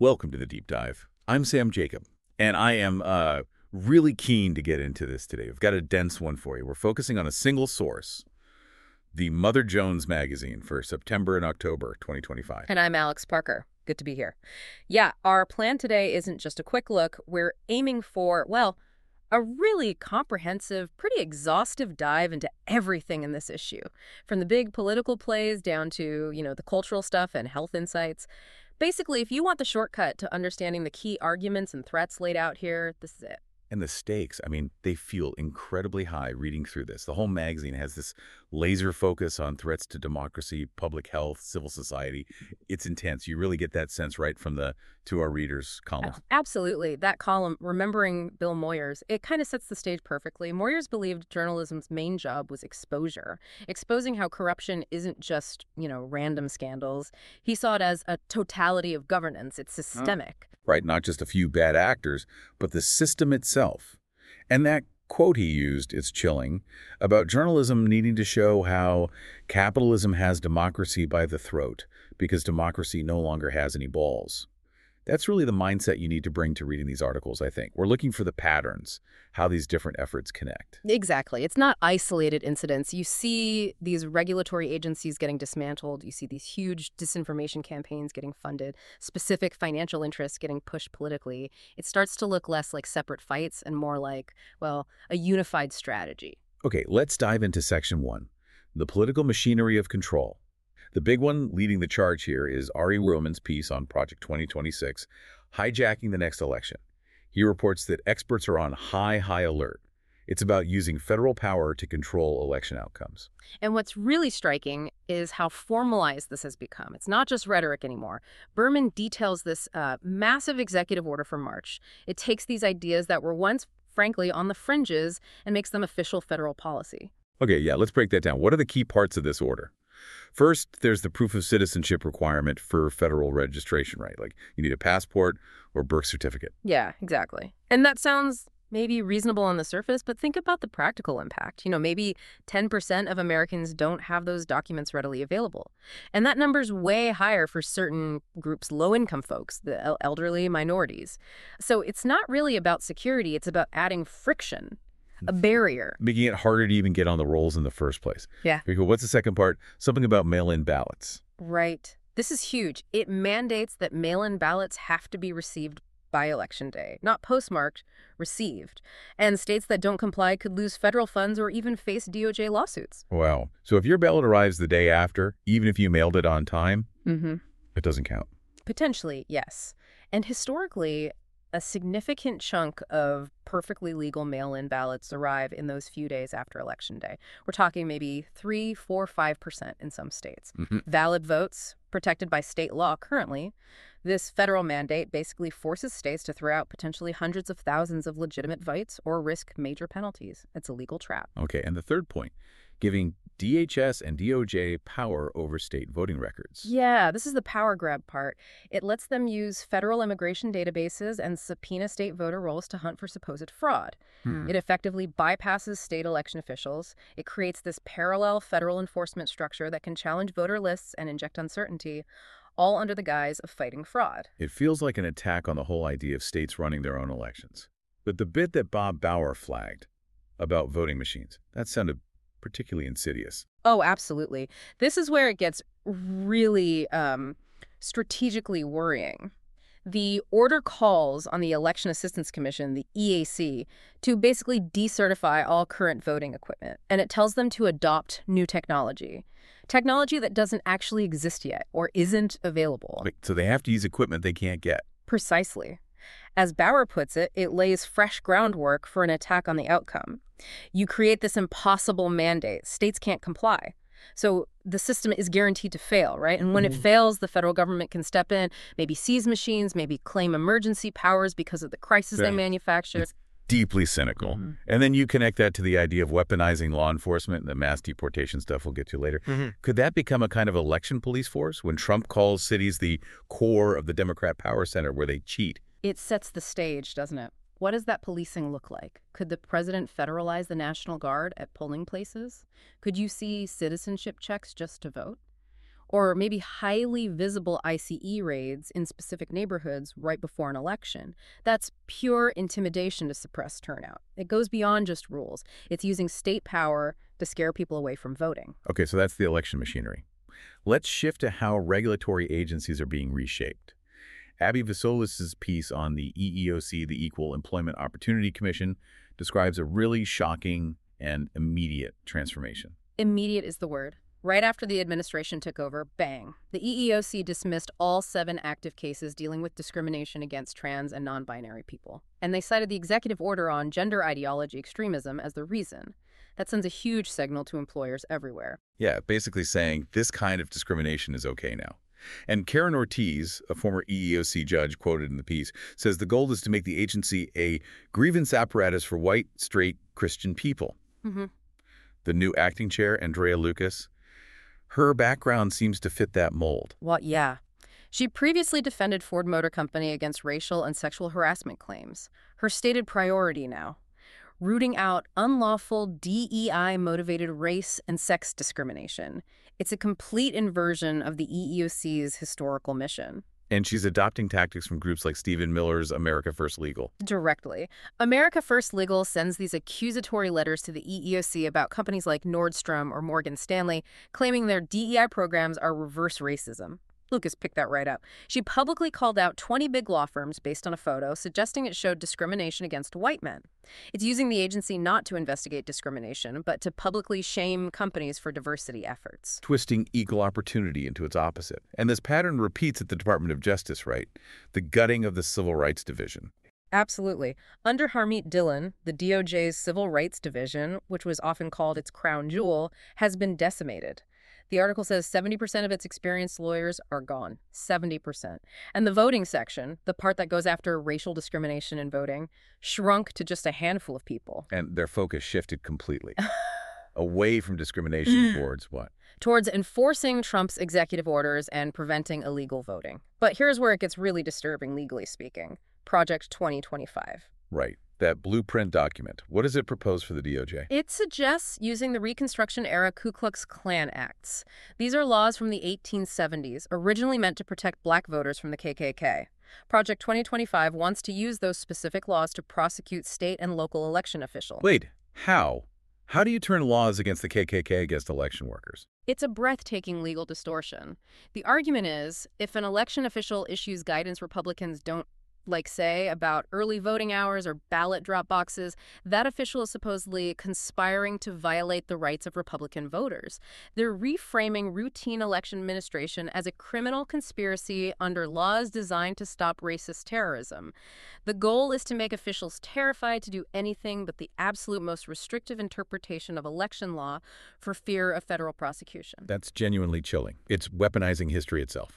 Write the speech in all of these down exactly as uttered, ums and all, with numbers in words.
Welcome to the Deep Dive. I'm Sam Jacob, and I am uh, really keen to get into this today. We've got a dense one for you. We're focusing on a single source, the Mother Jones magazine for September and October twenty twenty-five. And I'm Alex Parker. Good to be here. Yeah, our plan today isn't just a quick look. We're aiming for, well, a really comprehensive, pretty exhaustive dive into everything in this issue, from the big political plays down to, you know, the cultural stuff and health insights. Basically, if you want the shortcut to understanding the key arguments and threats laid out here, this is it. And the stakes, I mean, they feel incredibly high reading through this. The whole magazine has this laser focus on threats to democracy, public health, civil society. It's intense. You really get that sense right from the To Our Readers column. Absolutely. That column, Remembering Bill Moyers, it kind of sets the stage perfectly. Moyers believed journalism's main job was exposure, exposing how corruption isn't just, you know, random scandals. He saw it as a totality of governance. It's systemic. Right, not just a few bad actors, but the system itself. And that quote he used is chilling, about journalism needing to show how capitalism has democracy by the throat because democracy no longer has any balls. That's really the mindset you need to bring to reading these articles, I think. We're looking for the patterns, how these different efforts connect. Exactly. It's not isolated incidents. You see these regulatory agencies getting dismantled. You see these huge disinformation campaigns getting funded, specific financial interests getting pushed politically. It starts to look less like separate fights and more like, well, a unified strategy. Okay, let's dive into section one, the political machinery of control. The big one leading the charge here is Ari Roman's piece on Project twenty twenty-six, Hijacking the Next Election. He reports that experts are on high, high alert. It's about using federal power to control election outcomes. And what's really striking is how formalized this has become. It's not just rhetoric anymore. Berman details this uh, massive executive order from March. It takes these ideas that were once, frankly, on the fringes and makes them official federal policy. Okay, yeah, let's break that down. What are the key parts of this order? First, there's the proof of citizenship requirement for federal registration, right? Like you need a passport or birth certificate. Yeah, exactly. And that sounds maybe reasonable on the surface, but think about the practical impact. You know, maybe ten percent of Americans don't have those documents readily available. And that number's way higher for certain groups, low-income folks, the el- elderly, minorities. So it's not really about security. It's about adding friction. A barrier. Making it harder to even get on the rolls in the first place. Yeah. Because what's the second part? Something about mail-in ballots. Right. This is huge. It mandates that mail-in ballots have to be received by Election Day, not postmarked, received. And states that don't comply could lose federal funds or even face D O J lawsuits. Wow. So if your ballot arrives the day after, even if you mailed it on time, Mm-hmm. it doesn't count. Potentially, yes. And historically, a significant chunk of perfectly legal mail-in ballots arrive in those few days after Election Day. We're talking maybe three, four, five percent in some states. Mm-hmm. Valid votes, protected by state law currently. This federal mandate basically forces states to throw out potentially hundreds of thousands of legitimate votes or risk major penalties. It's a legal trap. Okay, and the third point, giving D H S and D O J power over state voting records. Yeah, this is the power grab part. It lets them use federal immigration databases and subpoena state voter rolls to hunt for supposed fraud. Hmm. It effectively bypasses state election officials. It creates this parallel federal enforcement structure that can challenge voter lists and inject uncertainty, all under the guise of fighting fraud. It feels like an attack on the whole idea of states running their own elections. But the bit that Bob Bauer flagged about voting machines, that sounded particularly insidious. Oh, absolutely. This is where it gets really um, strategically worrying. The order calls on the Election Assistance Commission, the E A C, to basically decertify all current voting equipment. And it tells them to adopt new technology. Technology that doesn't actually exist yet or isn't available. Like, so they have to use equipment they can't get. Precisely. As Bauer puts it, it lays fresh groundwork for an attack on the outcome. You create this impossible mandate. States can't comply. So the system is guaranteed to fail, right? And when Mhm. it fails, the federal government can step in, maybe seize machines, maybe claim emergency powers because of the crisis they Right. manufacture. It's deeply cynical. Mhm. And then you connect that to the idea of weaponizing law enforcement and the mass deportation stuff we'll get to later. Mm-hmm. Could that become a kind of election police force when Trump calls cities the core of the Democrat power center where they cheat? It sets the stage, doesn't it? What does that policing look like? Could the president federalize the National Guard at polling places? Could you see citizenship checks just to vote? Or maybe highly visible I C E raids in specific neighborhoods right before an election. That's pure intimidation to suppress turnout. It goes beyond just rules. It's using state power to scare people away from voting. Okay, so that's the election machinery. Let's shift to how regulatory agencies are being reshaped. Abby Vassoulis' piece on the E E O C, the Equal Employment Opportunity Commission, describes a really shocking and immediate transformation. Immediate is the word. Right after the administration took over, bang, the E E O C dismissed all seven active cases dealing with discrimination against trans and non-binary people. And they cited the executive order on gender ideology extremism as the reason. That sends a huge signal to employers everywhere. Yeah, basically saying this kind of discrimination is okay now. And Karen Ortiz, a former E E O C judge quoted in the piece, says the goal is to make the agency a grievance apparatus for white, straight, Christian people. Mm-hmm. The new acting chair, Andrea Lucas, her background seems to fit that mold. Well, yeah. She previously defended Ford Motor Company against racial and sexual harassment claims. Her stated priority now, rooting out unlawful D E I-motivated race and sex discrimination. It's a complete inversion of the E E O C's historical mission. And she's adopting tactics from groups like Stephen Miller's America First Legal. Directly. America First Legal sends these accusatory letters to the E E O C about companies like Nordstrom or Morgan Stanley, claiming their D E I programs are reverse racism. Lucas picked that right up. She publicly called out twenty big law firms based on a photo, suggesting it showed discrimination against white men. It's using the agency not to investigate discrimination, but to publicly shame companies for diversity efforts. Twisting equal opportunity into its opposite. And this pattern repeats at the Department of Justice, right? The gutting of the Civil Rights Division. Absolutely. Under Harmeet Dillon, the D O J's Civil Rights Division, which was often called its crown jewel, has been decimated. The article says seventy percent of its experienced lawyers are gone. seventy percent. And the voting section, the part that goes after racial discrimination in voting, shrunk to just a handful of people. And their focus shifted completely. Away from discrimination towards what? Towards enforcing Trump's executive orders and preventing illegal voting. But here's where it gets really disturbing, legally speaking. Project twenty twenty-five. Right. That blueprint document. What does it propose for the D O J? It suggests using the Reconstruction-era Ku Klux Klan Acts. These are laws from the eighteen seventies, originally meant to protect black voters from the K K K. Project twenty twenty-five wants to use those specific laws to prosecute state and local election officials. Wait, how? How do you turn laws against the K K K against election workers? It's a breathtaking legal distortion. The argument is, if an election official issues guidance Republicans don't like, say, about early voting hours or ballot drop boxes, that official is supposedly conspiring to violate the rights of Republican voters. They're reframing routine election administration as a criminal conspiracy under laws designed to stop racist terrorism. The goal is to make officials terrified to do anything but the absolute most restrictive interpretation of election law for fear of federal prosecution. That's genuinely chilling. It's weaponizing history itself.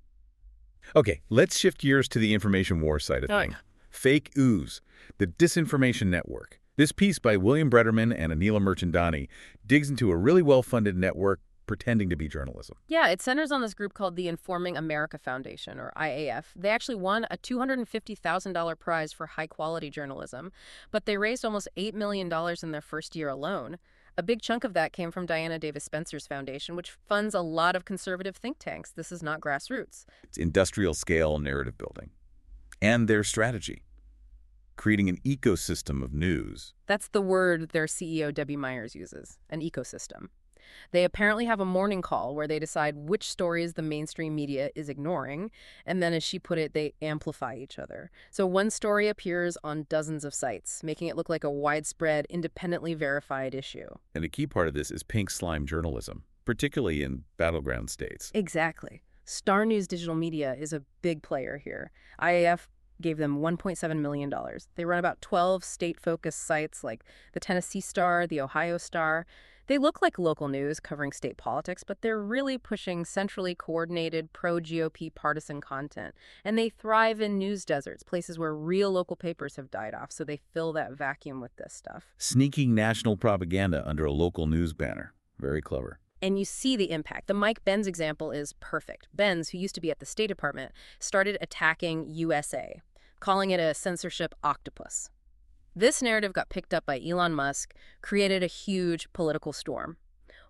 Okay, let's shift gears to the information war side of things. Fake ooze, the disinformation network. This piece by William Brederman and Anila Mirchandani digs into a really well-funded network pretending to be journalism. Yeah, it centers on this group called the Informing America Foundation, or I A F. They actually won a two hundred fifty thousand dollars prize for high-quality journalism, but they raised almost eight million dollars in their first year alone. A big chunk of that came from Diana Davis Spencer's foundation, which funds a lot of conservative think tanks. This is not grassroots. It's industrial-scale narrative building. And their strategy, creating an ecosystem of news. That's the word their C E O, Debbie Myers, uses, an ecosystem. They apparently have a morning call where they decide which stories the mainstream media is ignoring, and then, as she put it, they amplify each other. So one story appears on dozens of sites, making it look like a widespread, independently verified issue. And a key part of this is pink slime journalism, particularly in battleground states. Exactly. Star News Digital Media is a big player here. I A F gave them one point seven million dollars. They run about twelve state-focused sites like the Tennessee Star, the Ohio Star. They look like local news covering state politics, but they're really pushing centrally coordinated pro-G O P partisan content. And they thrive in news deserts, places where real local papers have died off, so they fill that vacuum with this stuff. Sneaking national propaganda under a local news banner. Very clever. And you see the impact. The Mike Benz example is perfect. Benz, who used to be at the State Department, started attacking U S A, calling it a censorship octopus. This narrative got picked up by Elon Musk, created a huge political storm.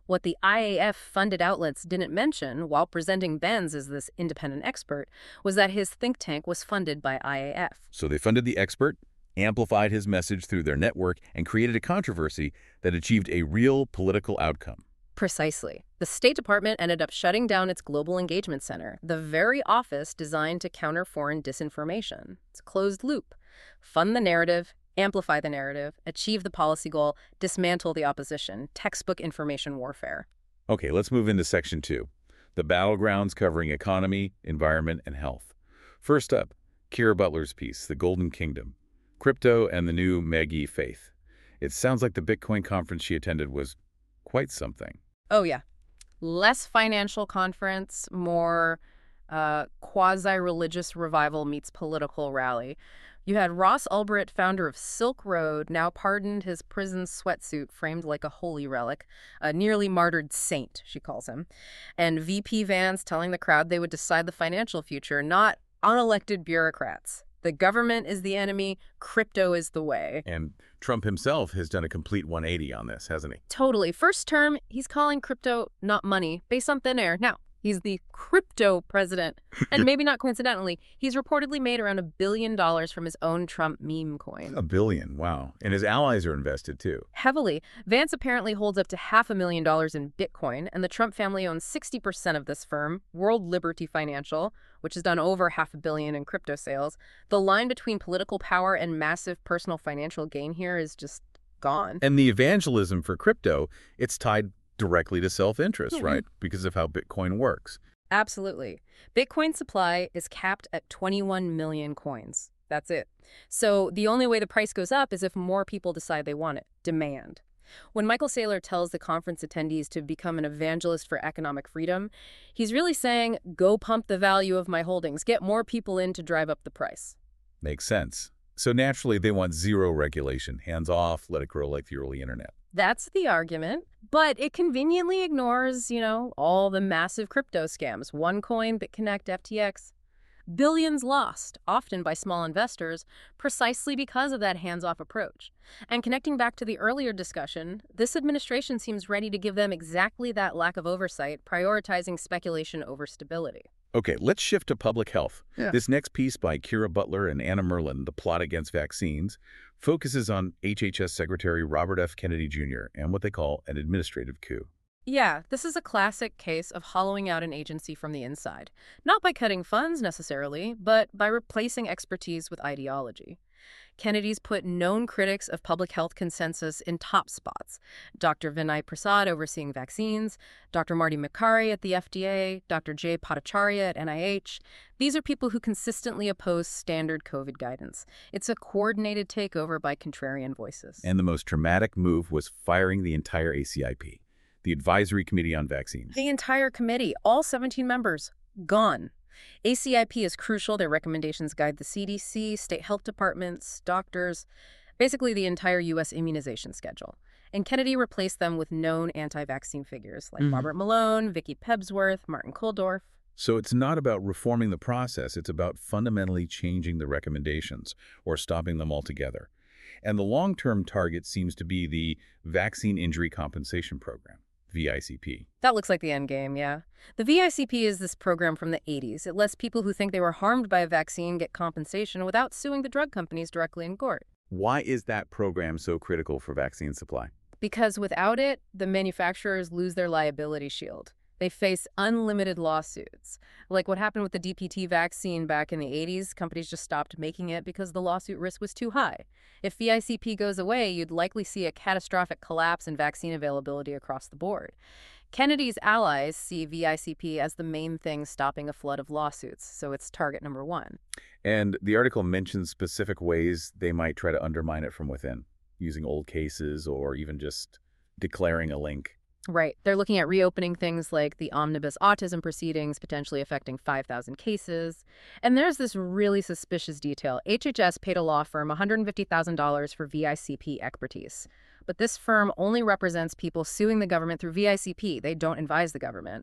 What the I A F-funded outlets didn't mention while presenting Benz as this independent expert was that his think tank was funded by I A F. So they funded the expert, amplified his message through their network, and created a controversy that achieved a real political outcome. Precisely. The State Department ended up shutting down its Global Engagement Center, the very office designed to counter foreign disinformation. It's a closed loop. Fund the narrative, amplify the narrative, achieve the policy goal, dismantle the opposition, textbook information warfare. Okay, let's move into section two, the battlegrounds covering economy, environment, and health. First up, Kira Butler's piece, The Golden Kingdom, Crypto and the New Megi Faith. It sounds like the Bitcoin conference she attended was quite something. Oh, yeah. Less financial conference, more uh, quasi-religious revival meets political rally. You had Ross Ulbricht, founder of Silk Road, now pardoned, his prison sweatsuit framed like a holy relic, a nearly martyred saint, she calls him. And V P Vance telling the crowd they would decide the financial future, not unelected bureaucrats. The government is the enemy, crypto is the way. And Trump himself has done a complete one eighty on this, hasn't he? Totally. First term, he's calling crypto not money, based on thin air. Now, he's the crypto president. And maybe not coincidentally, he's reportedly made around a billion dollars from his own Trump meme coin. A billion, wow. And his allies are invested, too. Heavily. Vance apparently holds up to half a million dollars in Bitcoin, and the Trump family owns sixty percent of this firm, World Liberty Financial, which has done over half a billion in crypto sales. The line between political power and massive personal financial gain here is just gone. And the evangelism for crypto, it's tied directly to self-interest, Mm-hmm. right? Because of how Bitcoin works. Absolutely. Bitcoin supply is capped at twenty-one million coins. That's it. So the only way the price goes up is if more people decide they want it. Demand. When Michael Saylor tells the conference attendees to become an evangelist for economic freedom, he's really saying, go pump the value of my holdings, get more people in to drive up the price. Makes sense. So naturally, they want zero regulation, hands off, let it grow like the early internet. That's the argument, but it conveniently ignores, you know, all the massive crypto scams. OneCoin, BitConnect, F T X. Billions lost, often by small investors, precisely because of that hands-off approach. And connecting back to the earlier discussion, this administration seems ready to give them exactly that lack of oversight, prioritizing speculation over stability. Okay, let's shift to public health. Yeah. This next piece by Kira Butler and Anna Merlin, The Plot Against Vaccines, focuses on H H S Secretary Robert F. Kennedy Junior and what they call an administrative coup. Yeah, this is a classic case of hollowing out an agency from the inside. Not by cutting funds, necessarily, but by replacing expertise with ideology. Kennedy's put known critics of public health consensus in top spots. Doctor Vinay Prasad overseeing vaccines, Doctor Marty Makary at the F D A, Doctor Jay Bhattacharya at N I H. These are people who consistently oppose standard COVID guidance. It's a coordinated takeover by contrarian voices. And the most dramatic move was firing the entire A C I P, the Advisory Committee on Vaccines. The entire committee, all seventeen members, gone. A C I P is crucial. Their recommendations guide the C D C, state health departments, doctors, basically the entire U S immunization schedule. And Kennedy replaced them with known anti-vaccine figures like Mhm. Robert Malone, Vicky Pebsworth, Martin Kulldorff. So it's not about reforming the process, it's about fundamentally changing the recommendations or stopping them altogether. And the long-term target seems to be the Vaccine Injury Compensation Program, V I C P. That looks like the end game, yeah. The V I C P is this program from the eighties. It lets people who think they were harmed by a vaccine get compensation without suing the drug companies directly in court. Why is that program so critical for vaccine supply? Because without it, the manufacturers lose their liability shield. They face unlimited lawsuits. Like what happened with the D P T vaccine back in the eighties, companies just stopped making it because the lawsuit risk was too high. If V I C P goes away, you'd likely see a catastrophic collapse in vaccine availability across the board. Kennedy's allies see V I C P as the main thing stopping a flood of lawsuits, so it's target number one. And the article mentions specific ways they might try to undermine it from within, using old cases or even just declaring a link. Right. They're looking at reopening things like the omnibus autism proceedings, potentially affecting five thousand cases. And there's this really suspicious detail. H H S paid a law firm one hundred fifty thousand dollars for V I C P expertise. But this firm only represents people suing the government through V I C P. They don't advise the government.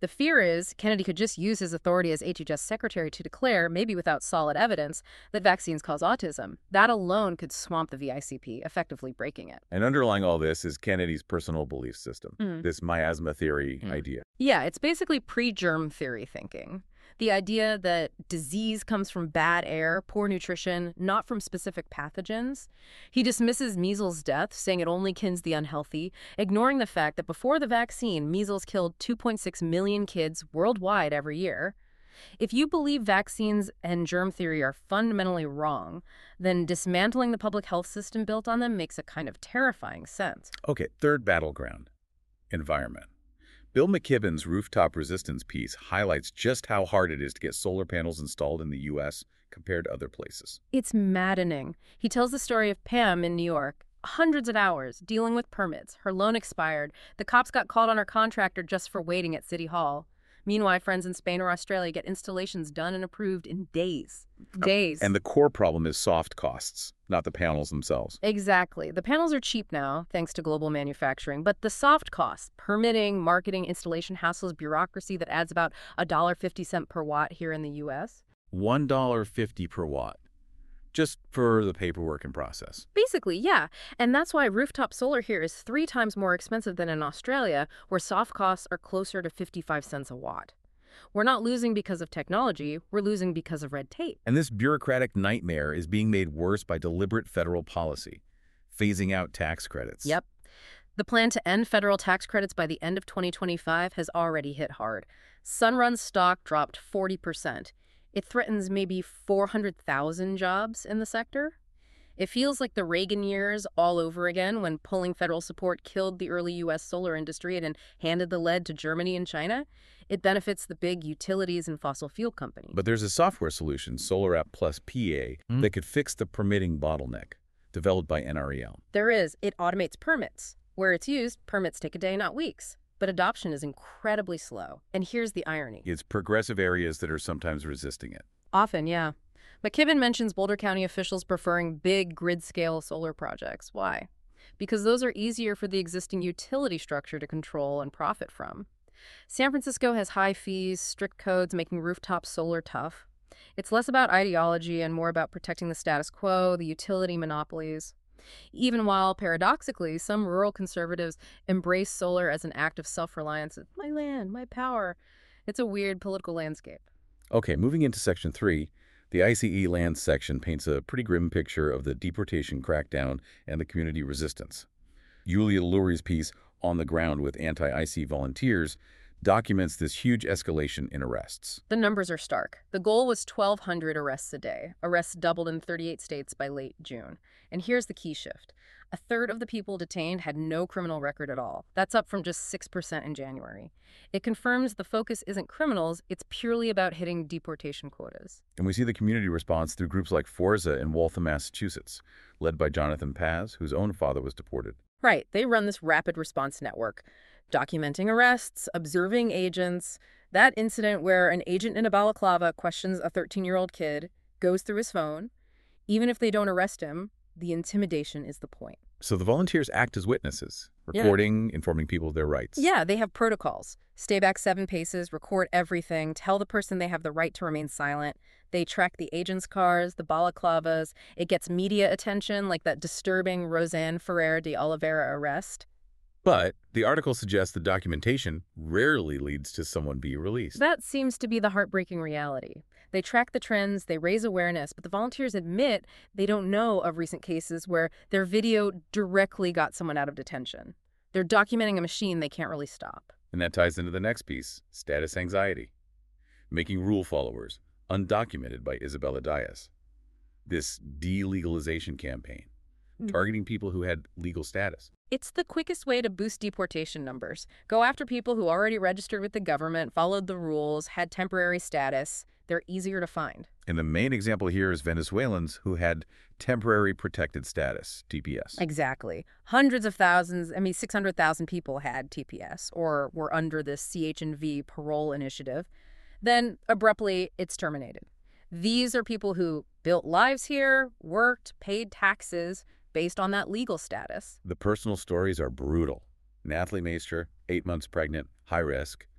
The fear is Kennedy could just use his authority as H H S secretary to declare, maybe without solid evidence, that vaccines cause autism. That alone could swamp the V I C P, effectively breaking it. And underlying all this is Kennedy's personal belief system, Mm. this miasma theory Mm. idea. Yeah, it's basically pre-germ theory thinking. The idea that disease comes from bad air, poor nutrition, not from specific pathogens. He dismisses measles death, saying it only kills the unhealthy, ignoring the fact that before the vaccine, measles killed two point six million kids worldwide every year. If you believe vaccines and germ theory are fundamentally wrong, then dismantling the public health system built on them makes a kind of terrifying sense. Okay, third battleground, environment. Bill McKibben's rooftop resistance piece highlights just how hard it is to get solar panels installed in the U S compared to other places. It's maddening. He tells the story of Pam in New York. Hundreds of hours dealing with permits. Her loan expired. The cops got called on her contractor just for waiting at City Hall. Meanwhile, friends in Spain or Australia get installations done and approved in days. Days. And the core problem is soft costs, not the panels themselves. Exactly. The panels are cheap now, thanks to global manufacturing, but the soft costs, permitting, marketing, installation hassles, bureaucracy that adds about one dollar and fifty cents per watt here in the U S one dollar and fifty cents per watt, just for the paperwork and process. Basically, yeah. And that's why rooftop solar here is three times more expensive than in Australia, where soft costs are closer to fifty-five cents a watt. We're not losing because of technology, we're losing because of red tape. And this bureaucratic nightmare is being made worse by deliberate federal policy, phasing out tax credits. Yep. The plan to end federal tax credits by the end of twenty twenty-five has already hit hard. Sunrun's stock dropped forty percent. It threatens maybe four hundred thousand jobs in the sector. It feels like the Reagan years all over again, when pulling federal support killed the early U S solar industry and handed the lead to Germany and China. It benefits the big utilities and fossil fuel companies. But there's a software solution, SolarApp Plus P A, Mm. that could fix the permitting bottleneck, developed by N R E L. There is. It automates permits. Where it's used, permits take a day, not weeks. But adoption is incredibly slow. And here's the irony. It's progressive areas that are sometimes resisting it. Often, yeah. McKibben mentions Boulder County officials preferring big grid-scale solar projects. Why? Because those are easier for the existing utility structure to control and profit from. San Francisco has high fees, strict codes making rooftop solar tough. It's less about ideology and more about protecting the status quo, the utility monopolies. Even while, paradoxically, some rural conservatives embrace solar as an act of self-reliance. My land, my power. It's a weird political landscape. Okay, moving into Section three, the I C E land section paints a pretty grim picture of the deportation crackdown and the community resistance. Yulia Lurie's piece, On the Ground with Anti-I C Volunteers, documents this huge escalation in arrests. The numbers are stark. The goal was twelve hundred arrests a day. Arrests doubled in thirty-eight states by late June. And here's the key shift. A third of the people detained had no criminal record at all. That's up from just six percent in January. It confirms the focus isn't criminals, it's purely about hitting deportation quotas. And we see the community response through groups like Forza in Waltham, Massachusetts, led by Jonathan Paz, whose own father was deported. Right, they run this rapid response network, documenting arrests, observing agents. That incident where an agent in a balaclava questions a thirteen-year-old kid, goes through his phone. Even if they don't arrest him, the intimidation is the point. So the volunteers act as witnesses, Yeah. recording, informing people of their rights. Yeah, they have protocols. Stay back seven paces, record everything, tell the person they have the right to remain silent. They track the agents' cars, the balaclavas. It gets media attention, like that disturbing Roseanne Ferrer de Oliveira arrest. But the article suggests the documentation rarely leads to someone being released. That seems to be the heartbreaking reality. They track the trends, they raise awareness, but the volunteers admit they don't know of recent cases where their video directly got someone out of detention. They're documenting a machine they can't really stop. And that ties into the next piece, status anxiety. Making rule followers, undocumented by Isabella Diaz. This delegalization campaign, targeting people who had legal status. It's the quickest way to boost deportation numbers. Go after people who already registered with the government, followed the rules, had temporary status. They're easier to find. And the main example here is Venezuelans who had temporary protected status, T P S. Exactly. Hundreds of thousands, I mean six hundred thousand people had T P S or were under this C H and V parole initiative. Then, abruptly, it's terminated. These are people who built lives here, worked, paid taxes based on that legal status. The personal stories are brutal. Nathalie Maester, eight months pregnant, high risk,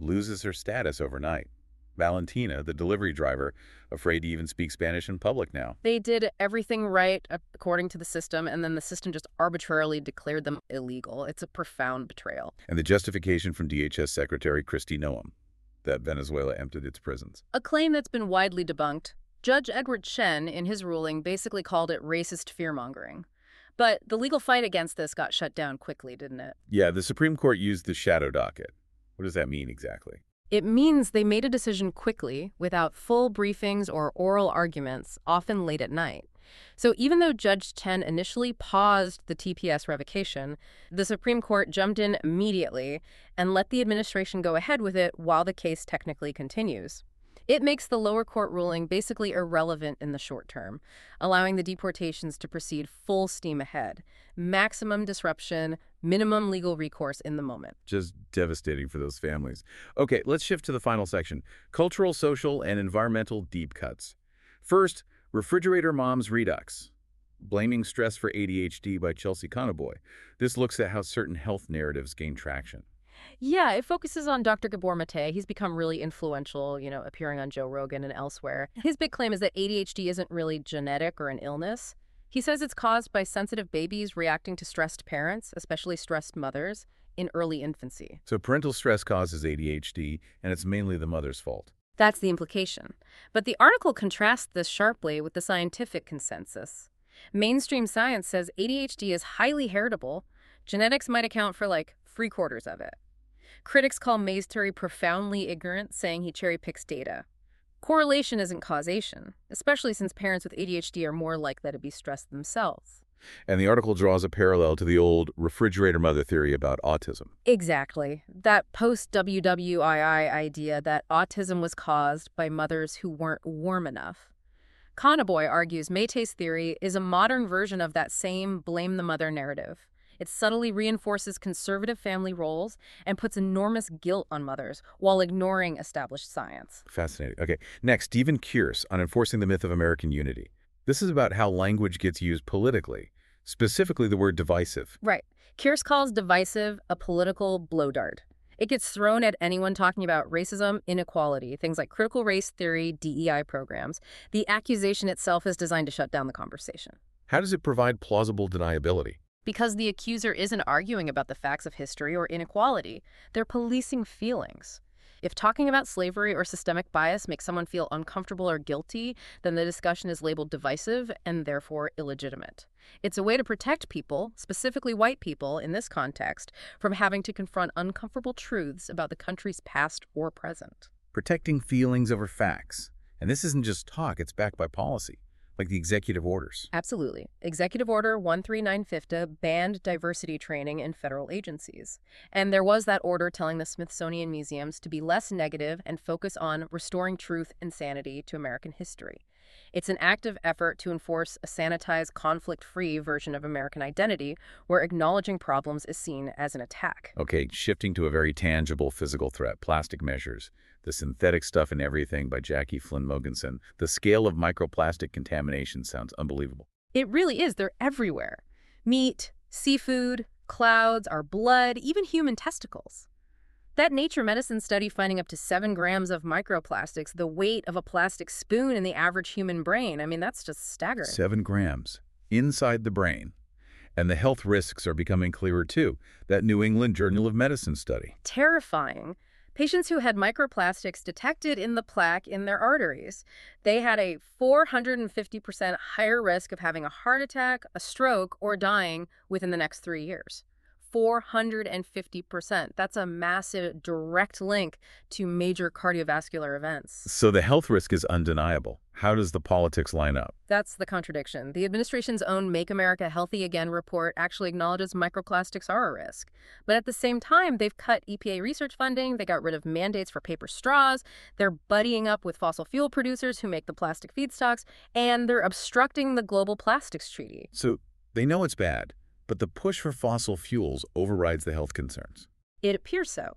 loses her status overnight. Valentina, the delivery driver, afraid to even speak Spanish in public now. They did everything right according to the system, and then the system just arbitrarily declared them illegal. It's a profound betrayal. And the justification from D H S Secretary Kristi Noem, that Venezuela emptied its prisons. A claim that's been widely debunked. Judge Edward Chen, in his ruling, basically called it racist fear-mongering. But the legal fight against this got shut down quickly, didn't it? Yeah, the Supreme Court used the shadow docket. What does that mean exactly? It means they made a decision quickly, without full briefings or oral arguments, often late at night. So even though Judge Chen initially paused the T P S revocation, the Supreme Court jumped in immediately and let the administration go ahead with it while the case technically continues. It makes the lower court ruling basically irrelevant in the short term, allowing the deportations to proceed full steam ahead. Maximum disruption, minimum legal recourse in the moment. Just devastating for those families. Okay, let's shift to the final section. Cultural, social, and environmental deep cuts. First, Refrigerator Mom's Redux. Blaming Stress for A D H D by Chelsea Conaboy. This looks at how certain health narratives gain traction. Yeah, it focuses on Doctor Gabor Mate. He's become really influential, you know, appearing on Joe Rogan and elsewhere. His big claim is that A D H D isn't really genetic or an illness. He says it's caused by sensitive babies reacting to stressed parents, especially stressed mothers, in early infancy. So parental stress causes A D H D, and it's mainly the mother's fault. That's the implication. But the article contrasts this sharply with the scientific consensus. Mainstream science says A D H D is highly heritable. Genetics might account for like three quarters of it. Critics call Maestri profoundly ignorant, saying he cherry-picks data. Correlation isn't causation, especially since parents with A D H D are more likely to be stressed themselves. And the article draws a parallel to the old refrigerator mother theory about autism. Exactly. That post-W W I I idea that autism was caused by mothers who weren't warm enough. Conaboy argues Mate's theory is a modern version of that same blame the mother narrative. It subtly reinforces conservative family roles and puts enormous guilt on mothers while ignoring established science. Fascinating. Okay, next, Stephen Kearse on enforcing the myth of American unity. This is about how language gets used politically, specifically the word divisive. Right. Kearse calls divisive a political blow dart. It gets thrown at anyone talking about racism, inequality, things like critical race theory, D E I programs. The accusation itself is designed to shut down the conversation. How does it provide plausible deniability? Because the accuser isn't arguing about the facts of history or inequality. They're policing feelings. If talking about slavery or systemic bias makes someone feel uncomfortable or guilty, then the discussion is labeled divisive and therefore illegitimate. It's a way to protect people, specifically white people in this context, from having to confront uncomfortable truths about the country's past or present. Protecting feelings over facts. And this isn't just talk, it's backed by policy, like the executive orders. Absolutely. Executive Order one three nine five zero banned diversity training in federal agencies. And there was that order telling the Smithsonian museums to be less negative and focus on restoring truth and sanity to American history. It's an active effort to enforce a sanitized, conflict-free version of American identity where acknowledging problems is seen as an attack. Okay, shifting to a very tangible physical threat, plastic measures. The Synthetic Stuff in Everything by Jackie Flynn Mogensen. The scale of microplastic contamination sounds unbelievable. It really is. They're everywhere. Meat, seafood, clouds, our blood, even human testicles. That Nature Medicine study finding up to seven grams of microplastics, the weight of a plastic spoon in the average human brain. I mean, that's just staggering. Seven grams inside the brain. And the health risks are becoming clearer too. That New England Journal of Medicine study. Terrifying. Patients who had microplastics detected in the plaque in their arteries, they had a four hundred fifty percent higher risk of having a heart attack, a stroke, or dying within the next three years. four hundred fifty percent. That's a massive direct link to major cardiovascular events. So the health risk is undeniable. How does the politics line up? That's the contradiction. The administration's own Make America Healthy Again report actually acknowledges microplastics are a risk. But at the same time, they've cut E P A research funding, they got rid of mandates for paper straws, they're buddying up with fossil fuel producers who make the plastic feedstocks, and they're obstructing the Global Plastics Treaty. So they know it's bad, but the push for fossil fuels overrides the health concerns. It appears so.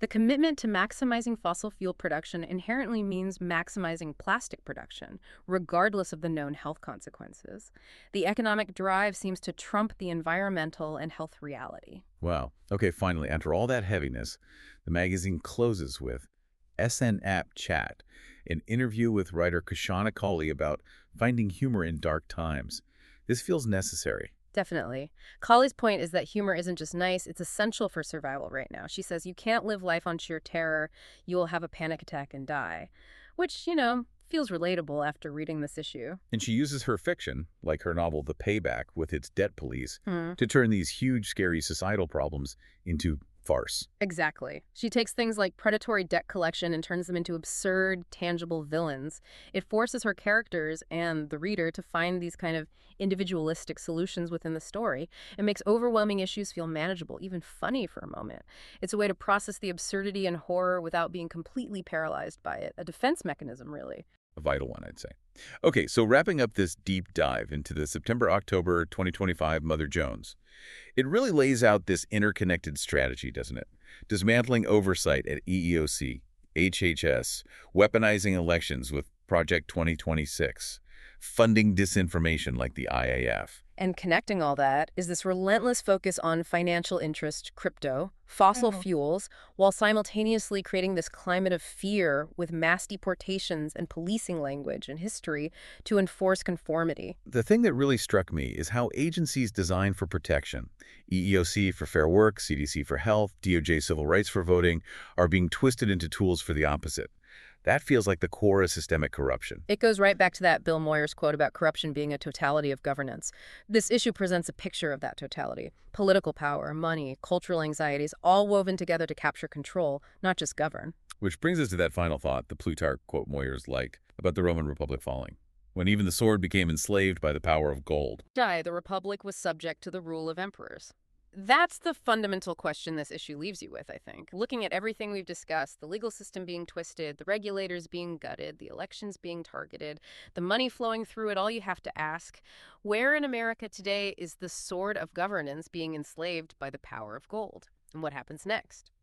The commitment to maximizing fossil fuel production inherently means maximizing plastic production, regardless of the known health consequences. The economic drive seems to trump the environmental and health reality. Wow. Okay, finally, after all that heaviness, the magazine closes with S N App Chat, an interview with writer Kashana Cauley about finding humor in dark times. This feels necessary. Definitely. Colley's point is that humor isn't just nice, it's essential for survival right now. She says you can't live life on sheer terror, you will have a panic attack and die. Which, you know, feels relatable after reading this issue. And she uses her fiction, like her novel The Payback with its debt police, Hmm. to turn these huge, scary societal problems into farce. Exactly. She takes things like predatory debt collection and turns them into absurd, tangible villains. It forces her characters and the reader to find these kind of individualistic solutions within the story. It makes overwhelming issues feel manageable, even funny for a moment. It's a way to process the absurdity and horror without being completely paralyzed by it. A defense mechanism, really. A vital one, I'd say. Okay, so wrapping up this deep dive into the September-October twenty twenty-five Mother Jones, it really lays out this interconnected strategy, doesn't it? Dismantling oversight at E E O C, H H S, weaponizing elections with Project twenty twenty-six, funding disinformation like the I A F. And connecting all that is this relentless focus on financial interest, crypto, fossil Mhm. fuels, while simultaneously creating this climate of fear with mass deportations and policing language and history to enforce conformity. The thing that really struck me is how agencies designed for protection, E E O C for fair work, C D C for health, D O J civil rights for voting, are being twisted into tools for the opposite. That feels like the core of systemic corruption. It goes right back to that Bill Moyers quote about corruption being a totality of governance. This issue presents a picture of that totality. Political power, money, cultural anxieties, all woven together to capture control, not just govern. Which brings us to that final thought the Plutarch quote Moyers liked about the Roman Republic falling, when even the sword became enslaved by the power of gold. Die, the Republic was subject to the rule of emperors. That's the fundamental question this issue leaves you with, I think. Looking at everything we've discussed, the legal system being twisted, the regulators being gutted, the elections being targeted, the money flowing through it, all you have to ask, where in America today is the sword of governance being enslaved by the power of gold? And what happens next?